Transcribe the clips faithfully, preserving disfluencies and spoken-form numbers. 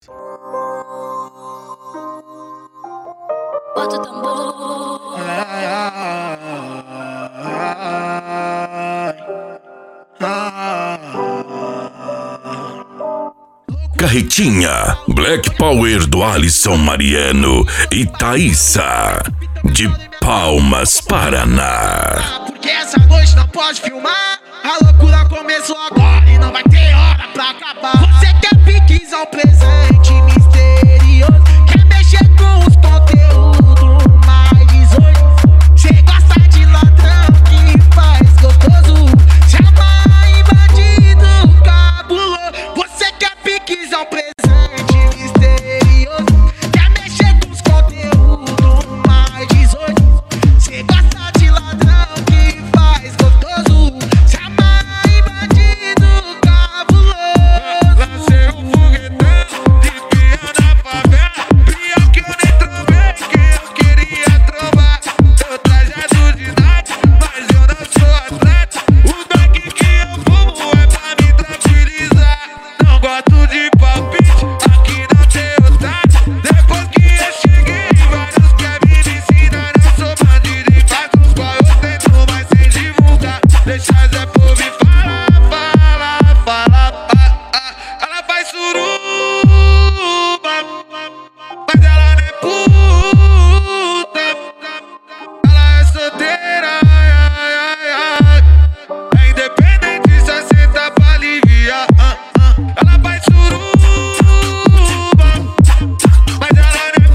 Bota o tambor. Ai, ai, ai, ai. Carretinha, Black Power do Alisson Mariano e Thaísa, de Palmas, Paraná. Porque essa noite não pode filmar. A loucura começou agora e não vai ter hora pra acabar. Você quer piquizar um presente misterioso, quer mexer com os conteúdos mais dezoito. Cê gosta de ladrão que faz gostoso, chama em bandido cabuloso. Você quer piquizar um presente misterioso, quer mexer com os conteúdos mais dezoito. Cê gosta de ladrão que faz gostoso, chama em bandido cabuloso. Lancei um foguetão de espião na favela. Pior que eu nem trovei, que eu queria trovar. Tô trajado de night, mas eu não sou atleta. O back que eu fumo é pra me tranquilizar. Não gosto de palpite, aqui não tem otário. Depois que eu cheguei, vários querem me ensinar. Eu sou bandido e faço os qual eu tento, mas sem divulgar. Deixa Zé Povo me falar, falar, falar. Ah, ah. Ela faz suruba, mas ela não é puta. Ela é solteira, ai, ai, ai, ai. É independente, só senta pra aliviar. Ah, ah. Ela faz suruba, mas ela não é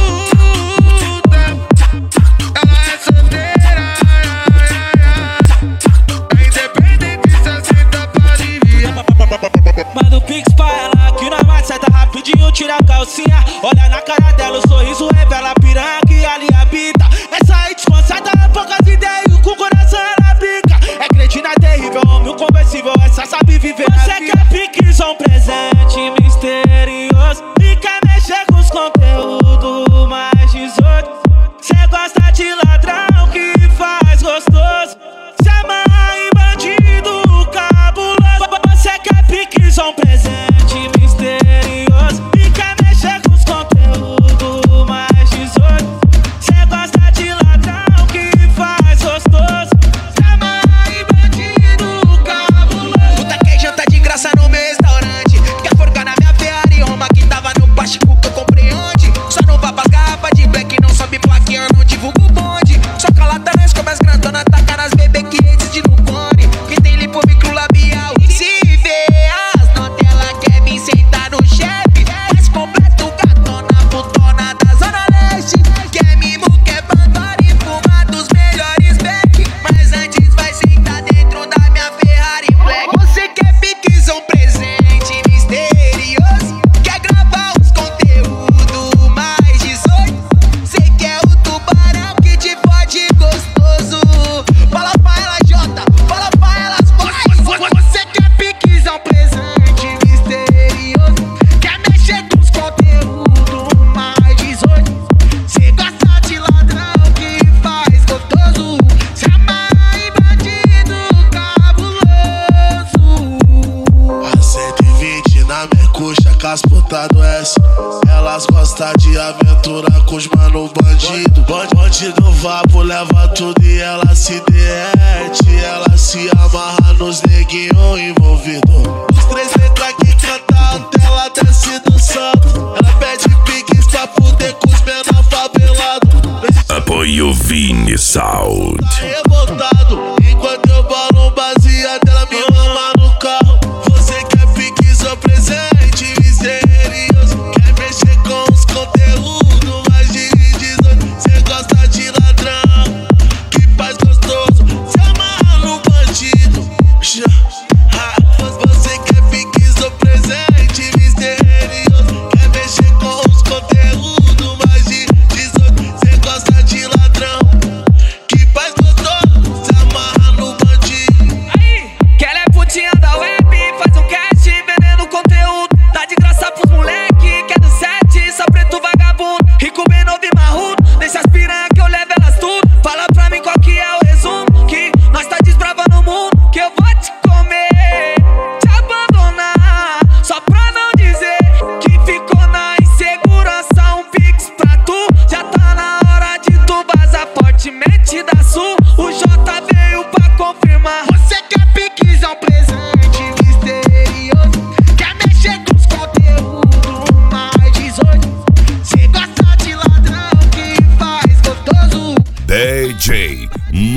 puta. Ela é solteira, ai, ai, ai, ai. É independente, só senta pra aliviar. Manda o pix pra ela que nós mais acerta rapidinho, tira a calcinha. Olha na cara dela, o sorriso revela a piranha que ali habita. Essa aí descansada, poucas ideias, com o coração ela brinca. É cretina terrível, homem conversível, essa sabe viver. Você quer piques, um presente misterioso e quer mexer com os conteúdos mais dezoito. Cê gosta de ladrão que faz gostoso, chama em bandido cabuloso. Você quer piques, um presente misterioso e quer mexer com os conteúdos mais dezoito. Cê gosta de ladrão que faz gostoso, chama em bandido cabuloso. Puta que janta de graça no meu restaurante, quer forcar na minha Ferrari Roma que tava no plástico que eu comprei onde? Só não vá pras garrafas de black, não sobe plaquinha, não divulgo o bonde. Só calata nós come as grandonas, taca nas bebê que antes de no fone. Que tem lipo micro labial, se vê as notas ela quer vir sentar no chefe. Mais completo gatona, putona da zona leste. Quer mimo, quer bandora e fuma dos melhores back. Mas antes vai sentar dentro da minha Ferrari Black. Você quer piques, um presente misterioso, quer gravar os conteúdos mais dezoito. Cê quer o tubarão que te fode gostoso. Fala pra ela, Jota, fala pra elas, vai. Você quer piques, um presente misterioso, quer mexer com os conteúdos mais dezoito. Cê gosta de ladrão que faz gostoso, chama em bandido cabuloso. A cento e vinte na minha coxa, com as putas do S. Elas gostam de aventura com os mano bandido. Ban- Bandido vapo, leva tudo e ela se derrete. Ela se amarra nos neguinhos envolvidos. Os três letras que canta até ela desce do santo. Ela pede piques pra fuder com os menor favelados. Apoio Vini Sound. Tá revoltado, enquanto eu bolo um baseado, ela me mama no carro. Você quer piques ou presente misterioso, quer mexer com os conteúdos mais de dezoito. Cê gosta de ladrão que faz gostoso, se amarra no bandido. Ha, você quer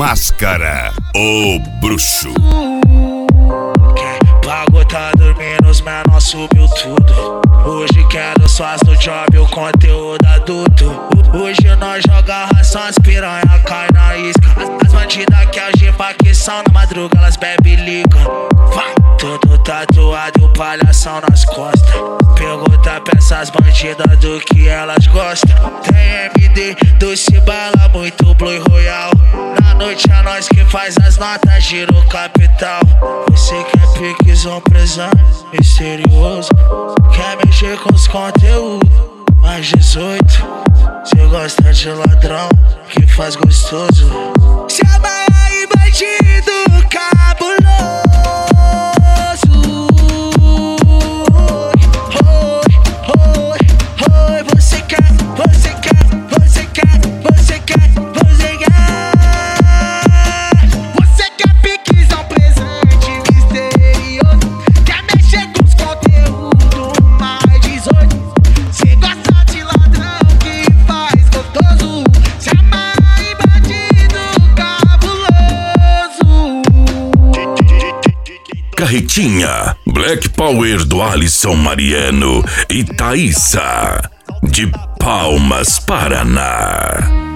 máscara, o bruxo. Quem pagou tá dormindo, os menor subiu tudo. Hoje quero só no job, o conteúdo adulto. Hoje nós joga ração, as piranha cai na isca. As, as bandidas que agem facção, na madruga elas bebe e ligam. Tudo tatuado e o palhação nas costas. Pergunta pra essas bandidas do que elas gostam. Tem M D, doce bala, muito Blue Royal. Na noite é nós que faz as notas, gira o capital. Você quer piquezão presente, misterioso. Quer mexer com os conteúdos, mais dezoito. Cê gosta de ladrão, que faz gostoso. Chama aí bandido cabuloso. Carretinha, Black Power do Alisson Mariano e Thaísa, de Palmas, Paraná.